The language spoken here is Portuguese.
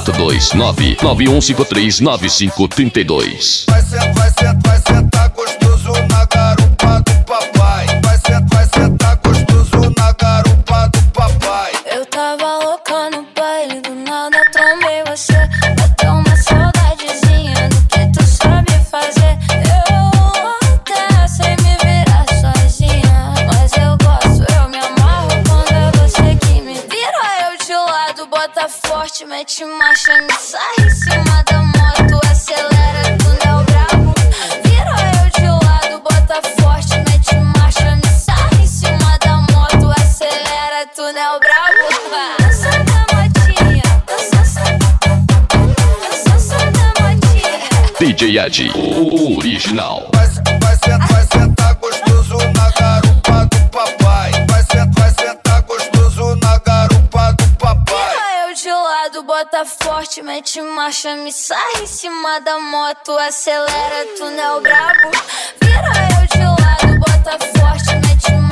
429-9153-9532. Vai sentar gostoso na garupa do papai. Vai sentar gostoso na garupa do papai. Eu tava louca no baile, do nada trombei você. Bateu uma saudadezinha do que tu sabe fazer. Eu até sei me virar sozinha, mas eu gosto, eu me amarro quando é você que me vira. Eu de lado, bota forte, mete marcha, me sai em cima da moto, acelera, túnel brabo. Vira eu de lado, bota forte, mete marcha, me sai em cima da moto, acelera, túnel brabo. Dança da motinha, dança da motinha. DJ Ed, o original. Vai sentar gostoso na garupa do papai. Vai sentar gostoso na garupa do papai. Vira eu de lado, bota forte, mete marcha, me sai em cima da moto, acelera, túnel brabo. Vira eu de lado, bota forte, mete marcha.